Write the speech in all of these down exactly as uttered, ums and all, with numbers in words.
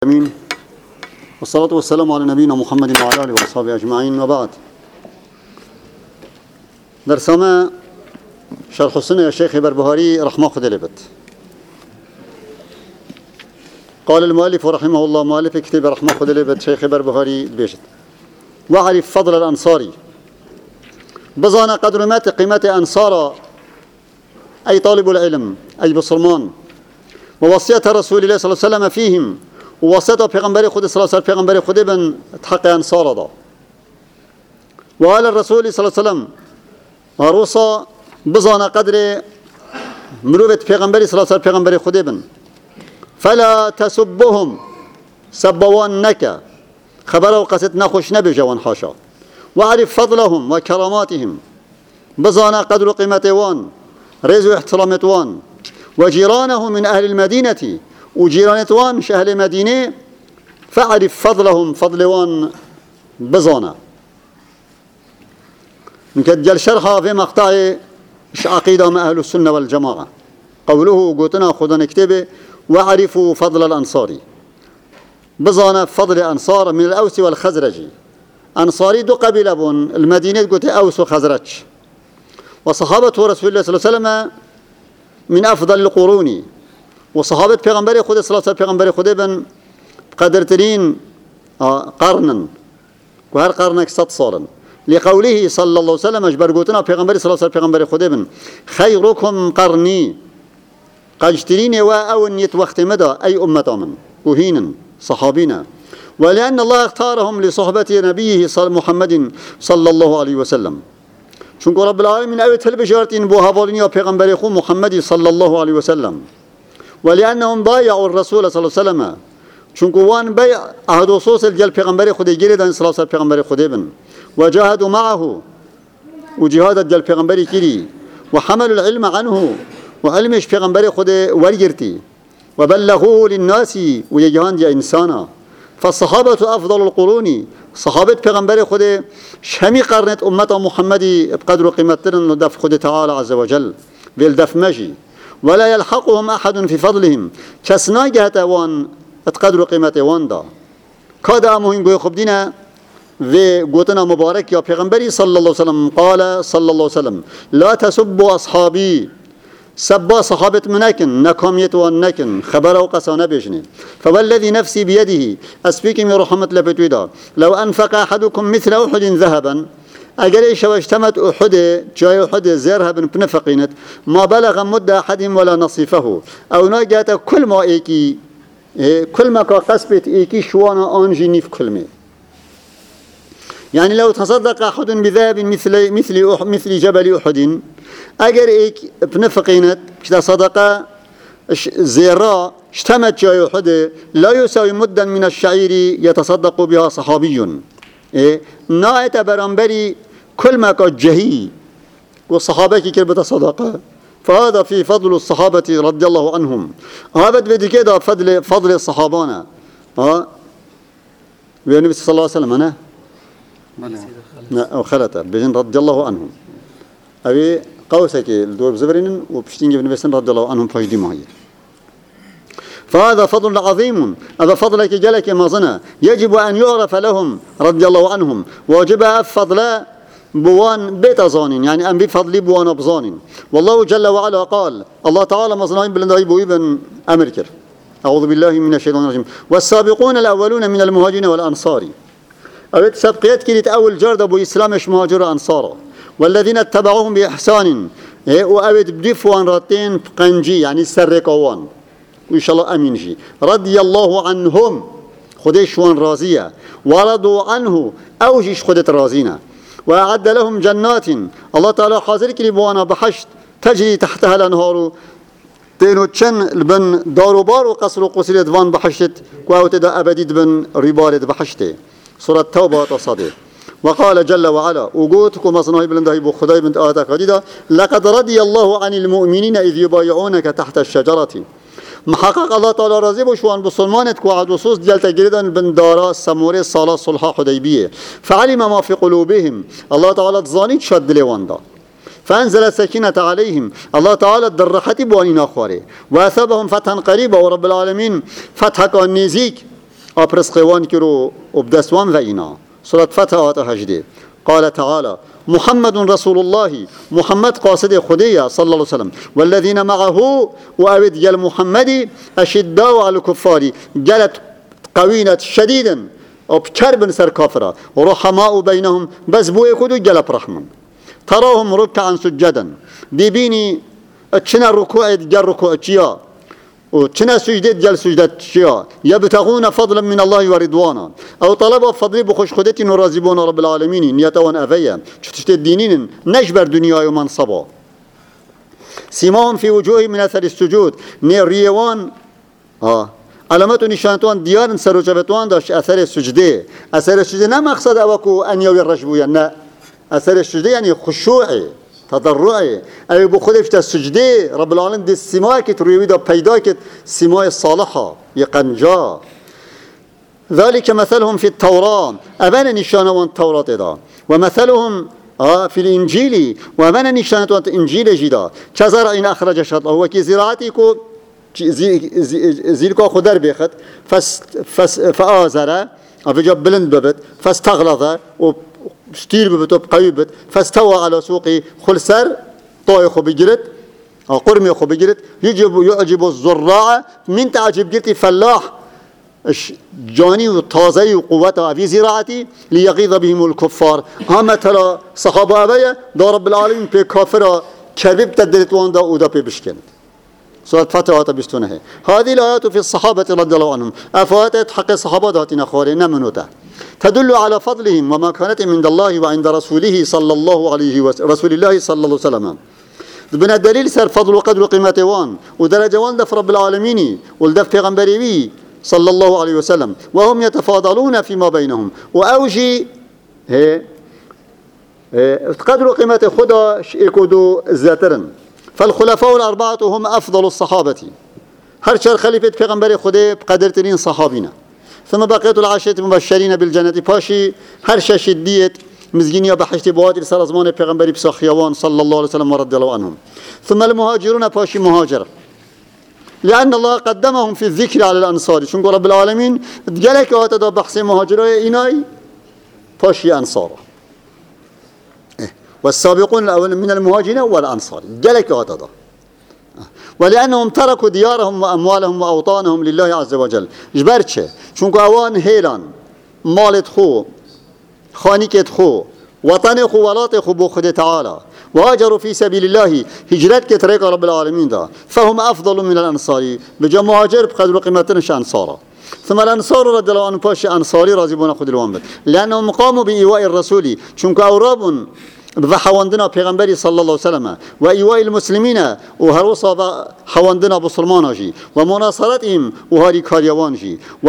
امين والصلاة والسلام على نبينا محمد وعلى آله وصحبه أجمعين وبعد. درسنا شرح السنة الشيخ بربهاري رحمه الله لبت. قال المؤلف رحمه الله مؤلف كتاب رحمه الله لبت شيخ بربهاري بيشت وعرف فضل الأنصاري بزانا قدر مات قيمة أنصار أي طالب العلم أي بصرمان ووصية رسول الله صلى الله عليه وسلم فيهم ووصية پیغمبر خود صلى الله عليه وسلم پیغمبر خود بن حق أنصار دا وقال الرسول صلى الله عليه وسلم عروسا بزانا قدر مروبة پیغمبر صلى الله عليه وسلم پیغمبر خود بن فلا تسبهم سبوان نك خبر وقصد نخوش نبي جوان حاشا وعرف فضلهم وكراماتهم بزانا قدر قيمتوان رزو احترامتوان وجيرانه من أهل المدينة وجيرانتوان شهل المدينة فعرف فضلهم فضلوان بزانا نكدل شرحها في مقطع عقيدة مع أهل السنة والجماعة قوله قوتنا خذنا نكتبه وعرفوا فضل الأنصار بزانا فضل أنصار من الأوس والخزرج أنصاري دو قبيلة بون المدينة قلت أوس وخزرج وصحابة رسول الله صلى الله عليه وسلم من أفضل القرون وصحابة پیغمبر خود صلى الله عليه وسلم پیغمبر خود بن قدرترين قرنا وهر قرنك ست صالا لقوله صلى الله عليه وسلم اجبر قوتنا پیغمبر صلى الله عليه وسلم پیغمبر خود بن خيركم قرني قجترين وأون يتوقت مدى أي أمة من وهينا صحابينا ولأن الله اختارهم لصحبة نبيه صلى محمد صلى الله عليه وسلم چونکه رب العالمین اوت هل بشارتين بو حوالين يا پیغمبر خو محمد صلى الله عليه وسلم ولأنهم بايعوا الرسول صلى الله عليه وسلم چونکه وان بيع عهد وصوص الجل پیغمبر خود گیردن صلى الله عليه وسلم پیغمبر خود بن وجاهدوا معه وجهاد الجل پیغمبر كيري وحملوا العلم عنه وعلمش پیغمبر خود ورگرتي وبلغوه للناس ويجهان يا انسانا فالصحابة أفضل القرون صحابة پیغمبر خود شمی قرنت امت محمد بقدر قيمتنا دف خود تعالى عز وجل والدف مجي ولا يلحقهم أحد في فضلهم كسنا جهت وان قدر قيمة وان دا كاد أمهن قوي خبدنا في قوتنا مبارك يا پیغمبري صلى الله عليه وسلم قال صلى الله عليه وسلم لا تسبوا أصحابي سبا صحابة منكن نكاميت وانكن خبر وقصانة بيجني فوالذي نفسي بيده أسبيكم يا رحمة لبتويدا لو أنفق أحدكم مثل أحد ذهبا أجل إيش واجتمت أحد جاي أحد زرها بنفقينت ما بلغ مدة أحد ولا نصيفه أو نجات كل ما إيكي كل ما كقصبت إيكي شوانا أنجني في كل ما يعني لو تصدق أحد بذهب مثل مثل مثل جبل أحد أجر إيك بنفقينت كذا صدقة زراء اجتمت جاي أحد لا يساوي مدا من الشعير يتصدق بها صحابي إيه نايت برانبري كل ما كان جهي والصحابة كي بتصدقة فهذا في فضل الصحابة رضي الله عنهم هذا بدي كده فضل فضل الصحابانا ها والنبي صلى الله عليه وسلم أنا أو خلته بجن رضي الله عنهم أبي قوسك الدور بزبرين وبشتين ابن بسن رضي الله عنهم فايدي معي فهذا فضل عظيم هذا فضلك جلك مازنا يجب أن يعرف لهم رضي الله عنهم واجب أفضل بوان بيت ظان يعني أن بفضل بوان بظان والله جل وعلا قال الله تعالى مازنين بلنداي بو ابن أمريكا أعوذ بالله من الشيطان الرجيم والسابقون الأولون من المهاجرين والأنصار أبيت سبقيت كلت أول جرد أبو إسلامش مهاجر أنصار والذين اتبعوهم بإحسان وأبيت بدفوان راتين قنجي يعني سرقوان وإن شاء الله أمين جي رضي الله عنهم خديش وان رازية ورضوا عنه أوجيش خدت رازينا وأعد لهم جنات الله تعالى حاضر كليبوانا بحشت تجري تحتها الأنهار تينو تشن البن دارو بارو قصر قصيرت وان بحشت وأوتدا أبديد بن ربارت بحشته سورة توبة تصدي وقال جل وعلا وقوتكم مصنعي بلنده يبو خداي بنت آتاك وديدا لقد رضي الله عن المؤمنين إذ يبايعونك تحت الشجرة محقق الله تعالى راضي بشوان بسلمانت وعد وصوص جلت جريدا بن دارا سموري صلاة صلحة حديبية فعلم ما في قلوبهم الله تعالى تظانيت شد لواندا فأنزل السكينة عليهم الله تعالى درحت بوانين أخواري وأثابهم فتحا قريبا ورب العالمين فتحا كان نزيك أبرس قوان كرو وبدسوان وإنا سورة فتح هجدي قال تعالى محمد رسول الله محمد قاصد خدية صلى الله عليه وسلم والذين معه وأبد جل محمد أشداء على الكفار جلت قوينة شديدا وبكرب سر كافرة ورحماء بينهم بس بو يكودوا جلب رحمن تراهم ركعا سجدا بيبيني اتشنا الركوع جل ركوع اتشيا وتشنا سجدت جل سجدت اتشيا يبتغون فضلا من الله ورضوانا او طلبوا فضل بخش خدتي نرازبون رب العالمين نيتوان افيا شتشت الدينين نجبر دنيا ومنصبا سيماهم في وجوه من اثر السجود نير ريوان اه علامات نشانتوان ديار سروجبتوان داشت اثر السجده اثر السجده نه مقصد اوكو ان يوي الرجبويا نه اثر السجده يعني خشوعي تضرعي اي بخود في السجده رب العالمين دي السماء كت روي دا پیدا كت سماء الصالحه يقنجا ذلك مثلهم في التوراة ابان نشانوان التوراة دا ومثلهم آه في الانجيل وابان نشانتوان الانجيل جدا كزرع ان اخرج شطأه وكي زراعتي كو زيلكو خدر بيخت فس فس فآزره أفجأ بلند ببت فاستغلظ وستير ببت وبقوي ببت فاستوى على سوقي خلسر طايخ بجرت أو قرمي خو بجرت يجب يعجب الزراع من تعجب جرتي فلاح جاني وطازي وقوته في زراعتي ليغيظ بهم الكفار هم ترى صحابة أبيا دار رب العالمين في كافرة كذب تدرت واندا ودا في بشكل سورة فتح بستونه هذه الآيات في الصحابة رضي الله عنهم أفاتت حق الصحابة ذاتنا خورنا منوتا تدل على فضلهم ومكانتهم عند الله وعند رسوله صلى الله عليه وسلم رسول الله صلى الله عليه وسلم بنا الدليل سر فضل وقدر وقيمته وان ودرجة وان دف رب العالمين والدف پیغمبري صلى الله عليه وسلم وهم يتفاضلون فيما بينهم وأوجي هي قدر وقيمته خدا يكودوا زاترن فالخلفاء الأربعة هم أفضل الصحابة هر شر خليفة پیغمبر خدا بقدرترين صحابينا ثم بقية العشرة المبشرين بالجنة باشي هر شديت مزجينيا بحشت بوادر سرزمان پیغمبر بسخيوان صلى الله عليه وسلم ورضي الله عنهم ثم المهاجرون باشي مهاجر لأن الله قدمهم في الذكر على الأنصار شنو رب العالمين جلك هذا بحث مهاجرين إناي باشي أنصار والسابقون الأول من المهاجرين والأنصار جلك هذا ولأنهم تركوا ديارهم وأموالهم وأوطانهم لله عز وجل جبرتش شنو أوان هيلان مالت خو خانيكت خو وطن خو ولات خو بخد تعالى وهاجروا في سبيل الله هجرت كتريق رب العالمين دا فهم أفضل من الأنصار بجا مهاجر بقدر قيمتنش أنصارا ثم الأنصار رضي الله عنهم باشي أنصاري رازبون خد الوامد لأنهم قاموا بإيواء الرسول شنو أوراب بحواندنا پیغمبری صلی الله علیه وسلم و ایواء المسلمین و هروسا حواندنا بسلمان جی و مناصرتهم و هاری کاریوان جی و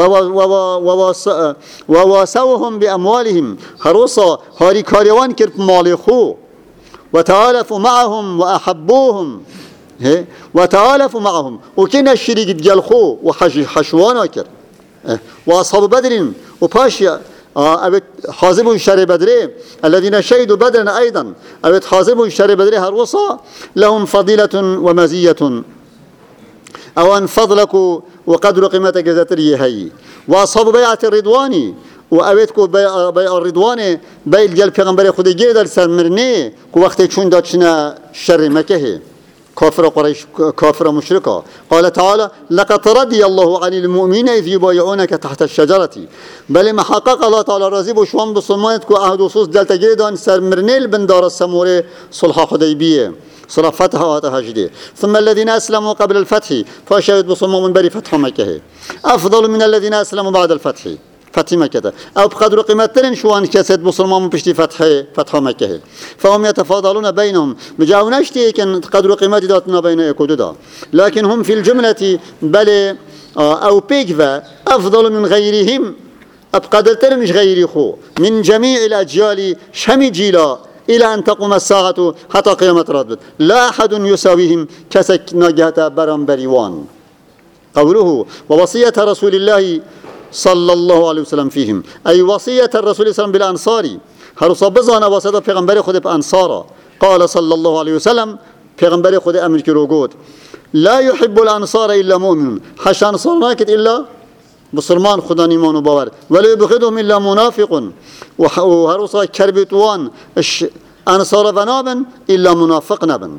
واسوهم باموالهم هروسا هاری کاریوان کرد مال خو و تعالفوا معهم و احبوهم و تعالفوا معهم و کن الشریک ديال خو و حشوانا کرد و اصحاب بدر و پاشیا أبت حازم شر بدر الذين شهدوا بدرا أيضا أبت حازم شر بدر هروصا لهم فضيلة ومزية أو أن فضلك وقدر قيمتك ذاتري هي وأصحاب بيعة الرضوان وأبتكو بيع, بيع الرضوان بيع الجل پیغمبر خود جيدر سرمرني كو وقت چون داتشنا شر مكه كافر قريش كافر مشركة قال تعالى لقد رضي الله عن المؤمنين إذ يبايعونك تحت الشجرة بل ما حقق الله تعالى رضي بشوان بصمانت كو عهد وصوص دلتا جيدان سرمرنيل بندار السموري صلح حديبية صلح فتح واتهجدي ثم الذين أسلموا قبل الفتح فشهد بصمام من بري فتح مكة أفضل من الذين أسلموا بعد الفتح فتح مكة أو بقدر قيمتين شوان كسد بصرمان بشتي فتح فتح مكة فهم يتفاضلون بينهم بجاوناشتي كان قدر قيمة داتنا بين يكوددا لكن هم في الجملة بل أو بيكفا أفضل من غيرهم أبقدرتين مش غيري خو من جميع الأجيال شمي جيلا إلى أن تقوم الساعة حتى قيامة ربط لا أحد يساويهم كسك نجهة برم بريوان قوله ووصية رسول الله صلى الله عليه وسلم فيهم أي وصية الرسول صلى الله عليه وسلم بالأنصار هرصا بزانا وصية پیغمبر خود بأنصارا قال صلى الله عليه وسلم پیغمبر خود أمر كروغود لا يحب الأنصار إلا مؤمن حش أنصار ناكت إلا بسلمان خدا نيمان وباور ولا يبغضهم إلا منافق وهروسا كربتوان أنصار فنابن إلا منافق نبن.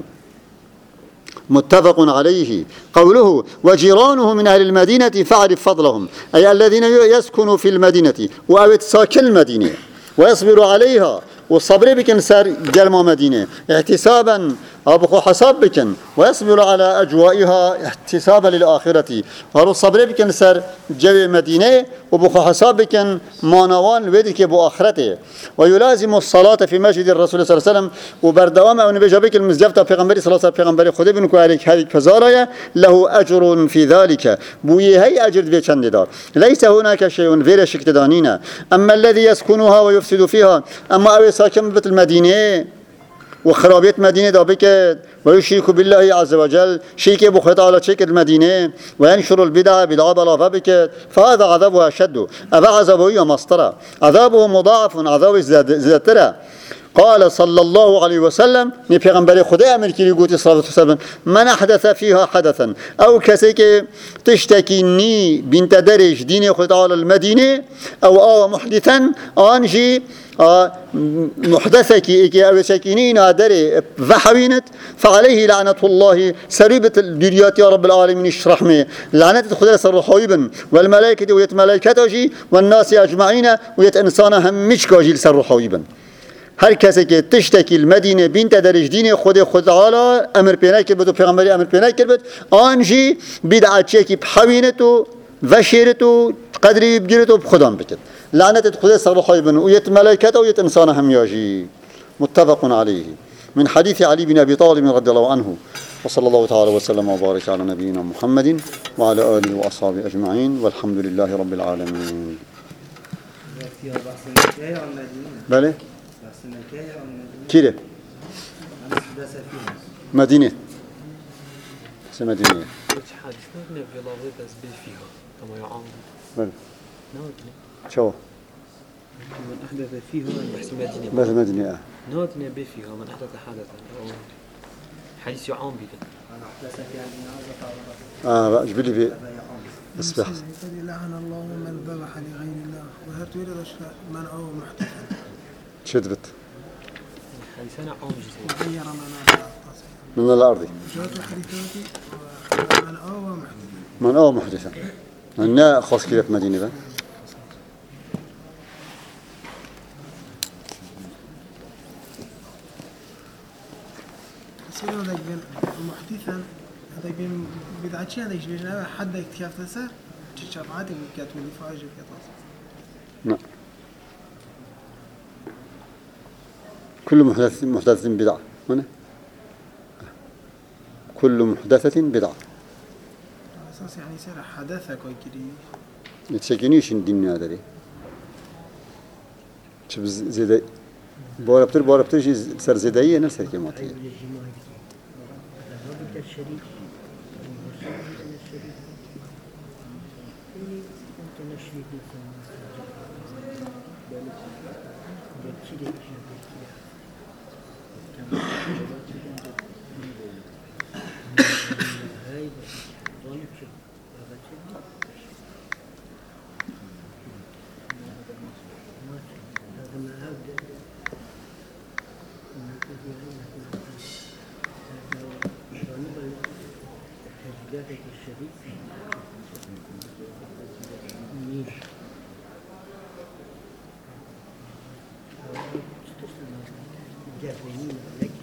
متفق عليه. قوله وجيرانه من أهل المدينة فاعرف فضلهم، أي الذين يسكنوا في المدينة وأوت ساكن المدينة ويصبر عليها والصبر بكن سر جلما مدينة احتسابا أبخو حساب بكن ويصبر على أجوائها احتسابا للآخرة وهو الصبر بكن سر جو مدينة وبخو حساب بكن مانوان ودك بو آخرته ويلازم الصلاة في مسجد الرسول صلى الله عليه وسلم وبردوام أو نبي جابك المزجفة پیغمبر صلى الله عليه وسلم پیغمبر خدا بنكو عليك هذه كزارة له أجر في ذلك بوي هي أجر ذي چند دار ليس هناك شيء غير شكتدانين. أما الذي يسكنها ويفسد فيها، أما أو ساكن بيت المدينة وخرابيت مدينة دابك ويشرك بالله عز وجل شيك بخط على شيك المدينة وينشر البدع بدعة بلا بك فهذا عذابه أشد. أبا عذابه مصطرى عذابه مضاعف عذاب زادترى. قال صلى الله عليه وسلم ني پیغمبر خدا امريكي يقول صلى الله عليه وسلم من احدث فيها حدثا او كسي که تشتكيني بنت درج دين خدا على المدينة او او محدثا انجي محدثك إكي أو سكينين أدري فحوينت فعليه لعنة الله سريبة الدريات يا رب العالمين الشرحمة لعنة خدا سر حويبا والملائكة ويت ملائكته والناس أجمعين ويت إنسان هم مش كاجيل سر حويبا. هر کسی که تشتکی المدینه بینت درج دین خود خود تعالی امر پینا کرد و پیغمبری امر پینا کرد آنجی بدعتی که بحوینت و وشیرت و قدری بگیرت و بخدام بکد لعنت خدا سر خایبن و یت ملائکت و یت انسان هم یاجی. متفق عليه. من حديث علي بن أبي طالب رضي الله عنه. وصلى الله تعالى وسلم وبارك على نبينا محمد وعلى آله وأصحابه أجمعين والحمد لله رب العالمين. بله كيره مدينة اسم مدينة بله شو من أحدث فيها بحث مدينة بس مدينة نادنا بفيها من أحدث حدثا حديث عام بك اه جبلي في اسبح لعن الله من ذبح لغير الله وهل تريد من أو محدثا شدبت حديثنا عام جزء غير منابع من الأرض جاءت حديثاتي من أو محدثا من أو محدثا أنا خاص كده في مدينة بقى سيرو ذاك بين محدثا هذاك بين بدعة شيء هذاك بين حد اكتشاف تسر تشرعات وكاتب الفاجر كتاس نعم كل محدث محدث بدعة هنا كل محدثة بدعة على أساس يعني يصير حدثك وكذي يتشكينيش الدين هذا ليه شوف زيد بورا بتر بورا بتر شيء سر زيدية نفس الكلمات هي جاهلين لك